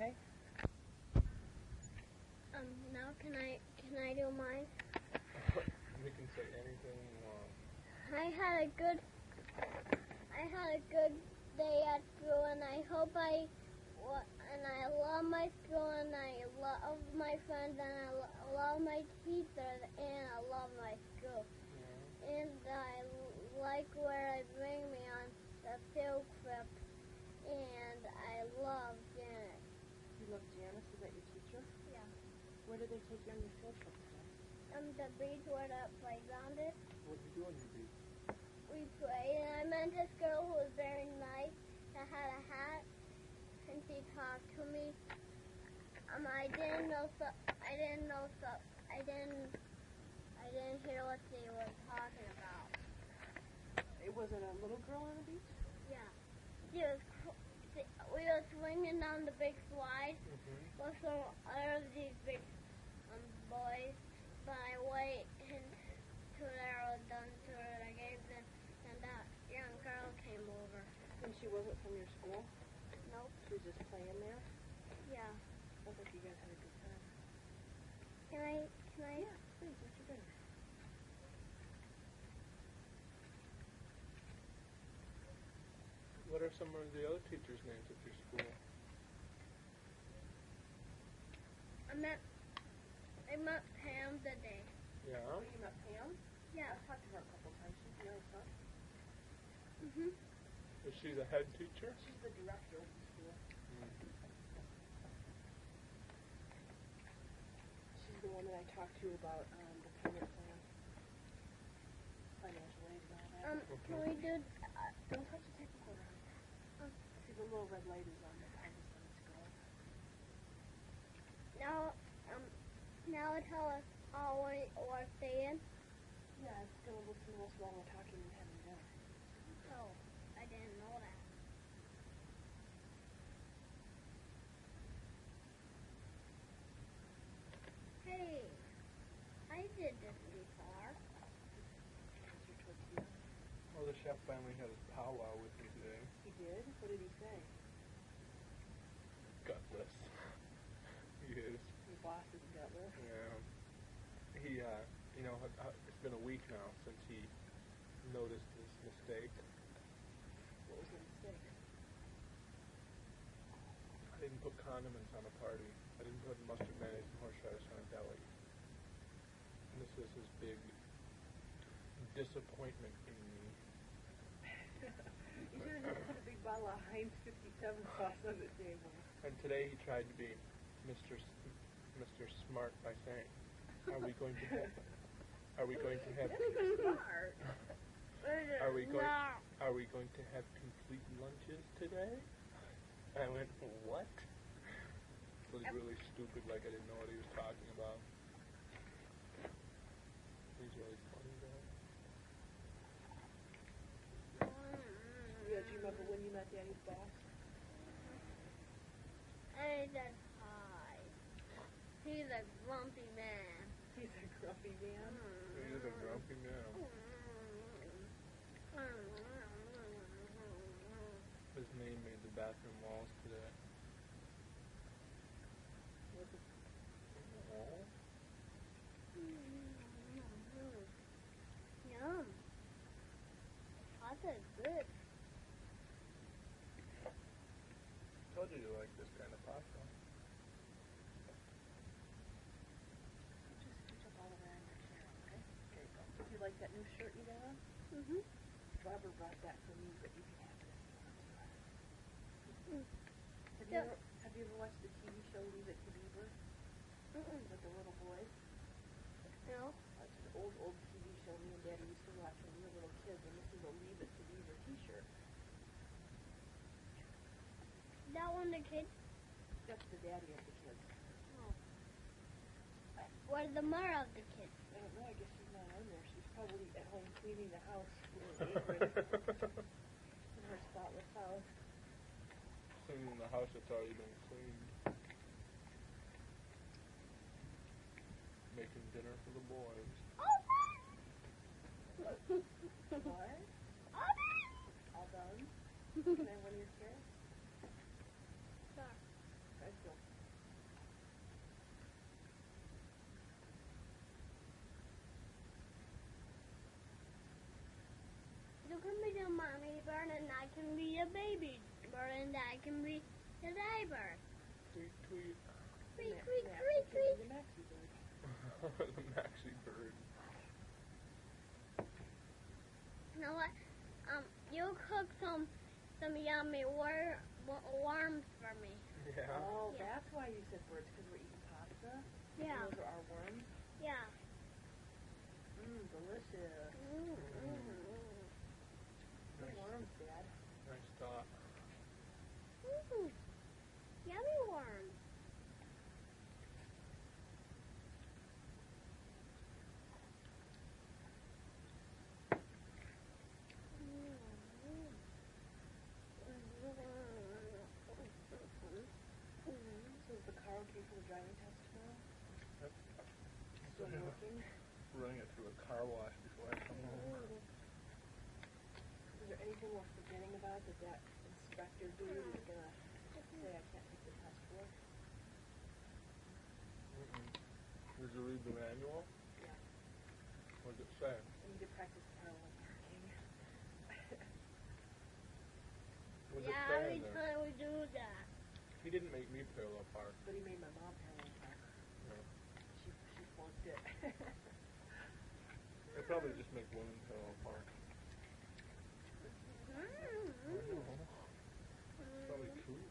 okay? Now can I do mine? You can say anything you want. I had a good day at school, and I hope I love my school, and I love my friends, and I love my teachers, and I love my school. Yeah. And I like where they bring me on the field trip, and I love Janet. You love Janice? Is that your teacher? Yeah. Where did they take you on your field trip today? The beach where the playground is. What did you do on your beach? We played, and I met this girl who was very nice, that had a hat, and she talked to me. I didn't hear what they were talking about. It was it a little girl on the beach? Yeah. We were swinging down the big slide with some other of these big boys, but I waited until they were done to it. I gave them, and that young girl came over. And she wasn't from your school? Nope. She was just playing there? Yeah. Sounds like you guys had a good time. Can I? Yeah, please, what's your dinner? What are some of the other teachers' names at your school? I met Pam today. Yeah. Oh, you met Pam? Yeah. I've talked to her a couple times. She's really fun. Is she the head teacher? She's the director of the school. She's the one that I talked to about the payment plan, financial aid and all that. Can we do? Don't touch the tape recorder. See, the little red light is on the time to go. Now tell us all what we're saying. Yeah, it's gonna listen to us while we're talking and having dinner. Oh, I didn't know that. Hey, I did this before. That's your tortilla. Oh, the chef finally had his powwow with me today. He did? What did he say? Gutless. He is. Your boss is gutless? Yeah. He, it's been a week now since he noticed his mistake. What was the mistake? I didn't put condiments on a party. I didn't put mustard, mayonnaise, and horseradish on a deli. And this was his big disappointment in me. You should have just put a big bottle of Heinz 57 sauce on the table. And today he tried to be Mr. Smart by saying, Are we going to have Smart. Are we going to have complete lunches today? I went, what? It was really stupid, like I didn't know what he was talking about. He's really funny though. Yeah, do you remember when you met Daddy's boss? I said hi. He's a grumpy man. He's a grumpy man. He is a grumpy man. His name made the bathroom walls today. What's it? Wall? Yum. Pasta is good. Told you you like this kind of pasta. Just scooch up all of that in your chair, okay? Okay, go. Do you like that new shirt you got on? Robert brought that for me, but you can have it if you want to. Have you ever watched the TV show Leave It to Beaver? With the little boys? No. It's an old TV show me and Daddy used to watch when we were little kids, and this is a Leave It to Beaver t-shirt. That one the kids? That's the daddy of the kids. Oh. Where's the mother of the kids? I don't know, I guess she's not on there. She's probably at home cleaning the house with an apron in her spotless house. Cleaning the house that's already been cleaned. Making dinner for the boys. What? All done? Can I have one of your carrots? Sure. Guys, don't mommy bird, and I can be a baby bird, and I can be a day bird. Tweet, tweet. Tweet, Ma- tweet, Maxie tweet, can tweet. be the Maxie bird. The Maxie bird. You know what? You cook some yummy worms for me. Yeah. Oh, Yeah. that's why you said birds, because we're eating pasta. Yeah. And those are our worms. Yeah. Delicious. Nice, Worms, Dad. nice thought. Yummy worms. So is the car okay for the driving test tomorrow? Yep. Still working? Running it through a car wash before I come home. Is there anything we're forgetting about that inspector dude is gonna say I can't take the test for? Did you read the manual? Yeah. What does it say? I need to practice parallel parking. What does it Yeah, say every in there? time we do that. He didn't make me parallel park. But he made my mom parallel park. No. She flunked it. They probably just make women parallel park. I know. Probably true.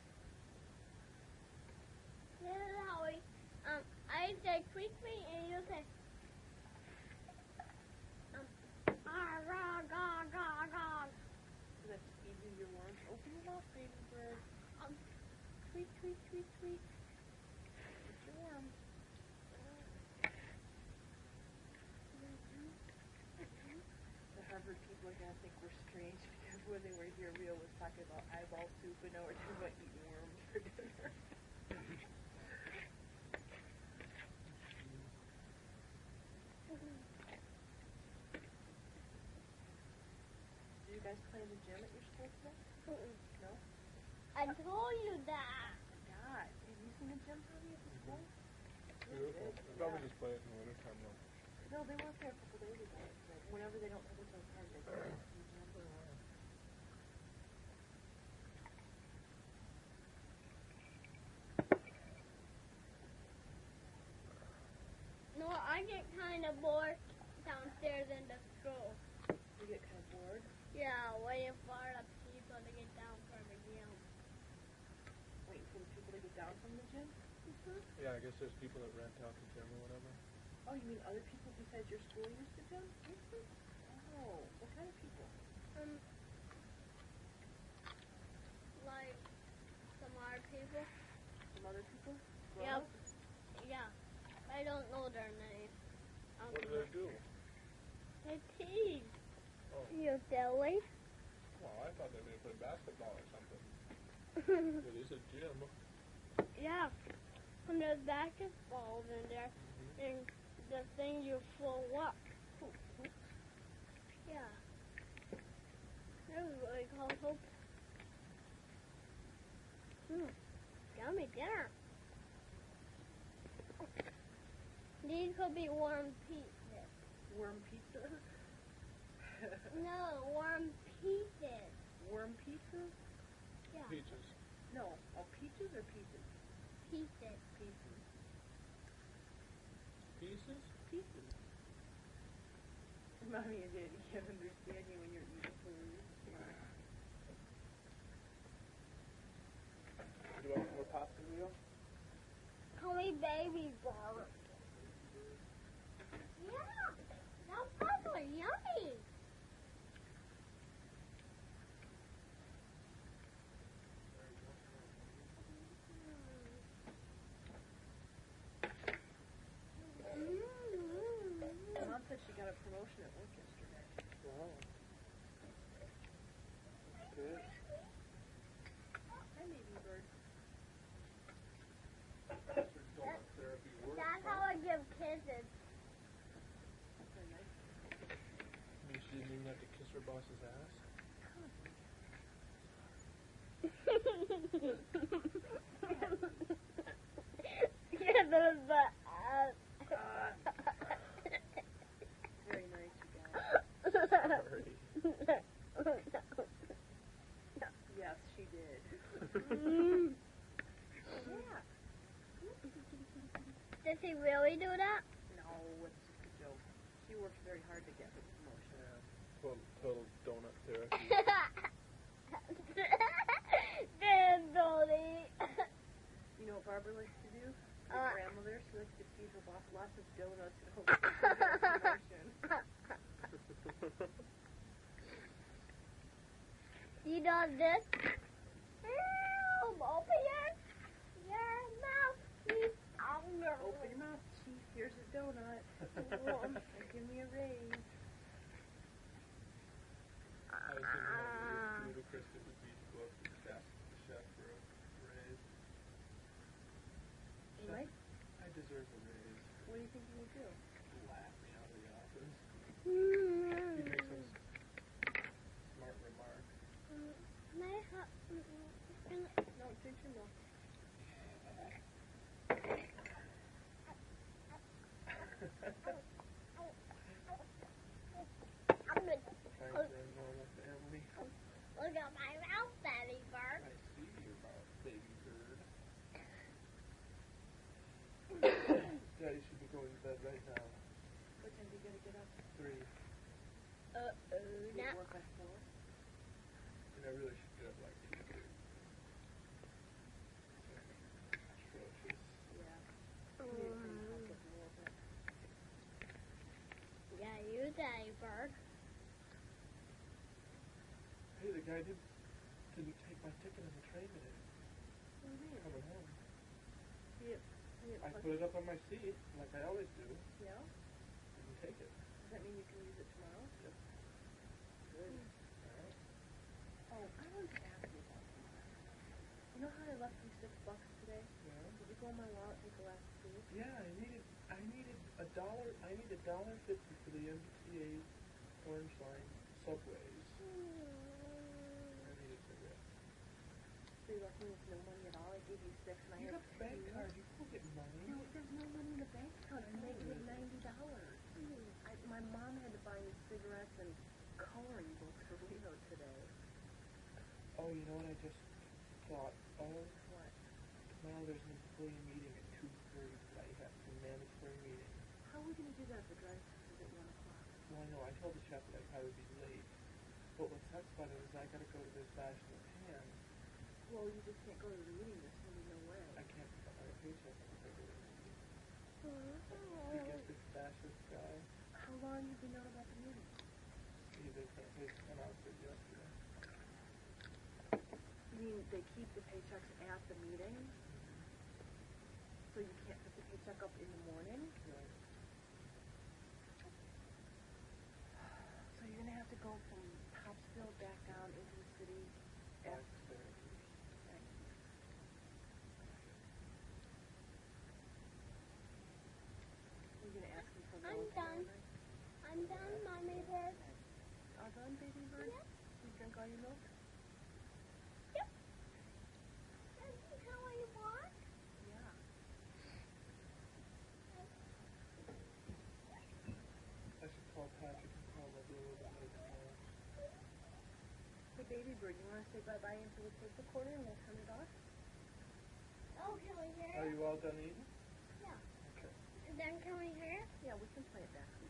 This is how we, I say tweet tweet and you say, gah, gah, gah, gah. So that's easy your worms. Open your mouth, baby bird. Tweet, tweet, tweet, tweet. It's your worm. The Harvard people are gonna think we're strange because when they were here, Rio was talking about eyeball soup, and now we're talking about eating worms for dinner. Do you guys play in the gym at your school today? No? I told you that. God, have you seen the gym Tommy at the school? Beautiful. They probably just play it in the wintertime though. No, they weren't there a couple days ago. But whenever they don't have it on card, they go to the gym. No, I get kind of bored downstairs in the school. You get kind of bored. Yeah, waiting for the people to get down from the gym. Waiting for the people to get down from the gym? Yeah, I guess there's people that rent out the gym or whatever. Oh, you mean other people besides your school use the gym? Oh, what kind of people? Like some other people. Some other people? Yep. Grown-ups? Yeah. I don't know their name. What do they do? They tease. Oh, You silly. well, I thought they may play basketball or something. It is a gym. Yeah. And there's basketballs in there. And the thing you throw up. Yeah. That was really cool. Yummy dinner. These could be warm pieces. Worm pizza? No, warm pieces. Worm pizza? Yeah. Peaches. No. Oh, peaches or pieces? Pieces. Pieces. Pieces? Pieces. Mommy and Daddy can't understand you when you're eating food. Do you want more pasta, Leo? Call me baby bird. Yeah. That was yummy. Mom said she got a promotion at work yesterday. Wow. Good. Hi, baby bird. Donut therapy works. That's how I give kisses. Very nice. She didn't even have to kiss her boss's ass. Yeah, there's the Very nice, you guys. Sorry. Yeah. Does he really do that? No, it's just a joke. She works very hard to get the promotion. Yeah. Total donut therapy. Damn, Dolly. You know what Barbara likes to do? Uh. Your grandmother, she likes to feed her boss lots of donuts and hope she can get a promotion. You know this? Open your mouth. Please. Open your mouth, Chief. Here's a donut. And give me a raise. I was thinking how ludicrous it would be to go up to the chef for a raise. You might. I deserve a raise. What do you think you would do? Laugh me out of the office. He makes some smart remark. No, drink your milk. Trying for a normal family. Look at my mouth, Daddy Bird. I see your mouth, baby bird. Daddy should be going to bed right now. What time do you gotta get up? 3. You Now, work by 4? And I really should get up like 2:30. Atrocious. Yeah. You need to clean the house up a little bit. yeah, you, Daddy Bird. Hey, the guy didn't take my ticket on the train today. What do you mean? Coming home. You I put it up on my seat, like I always do. Yeah? Didn't take it. Does that mean you can use it tomorrow? Yep. Good. Alright. Oh, I wanted to ask you about something. You know how I left you $6 today? Yeah. Did you go in my wallet and take the last 2? Yeah, I needed $1.50 for the MBTA Orange Line subways. I needed cigarettes. So you left me with no money at all? I gave you 6 and I You had got a bank 2. card, you can get money. No, there's no money in the bank account. I'm making it $90. My mom had to buy me cigarettes and coloring books for Leo today. Oh, you know what I just thought of? What? Tomorrow there's an employee meeting at 2:30 that I have to mandatory meeting. How are we going to do that if the drive is at 1 o'clock? Well, I know, I told the chef that I'd probably be late. But what sucks about it is I gotta go to this bash in the pan. Well, you just can't go to the meeting. There's going to be no way. I can't pick up my paycheck if I go to the meeting. You get this fascist guy? How long have you known about the meeting? They announced it yesterday. You mean they keep the paychecks at the meeting? So you can't put the paycheck up in the morning? Right. So you're going to have to go from Topsfield back down into the city after... You're going to ask me for I'm those done. night? I'm done, Mommy Bird. All done, baby bird? Yep. You drink all your milk? Yep. That's how I want. Yeah. I should call Patrick and tell him I'll be a little bit late tomorrow. Hey, baby bird, you want to say bye-bye until we take the quarter and we'll turn it off? Oh, can we hear Are it? you all done eating? Yeah. Okay. And then can we hear it? Yeah, we can play it back.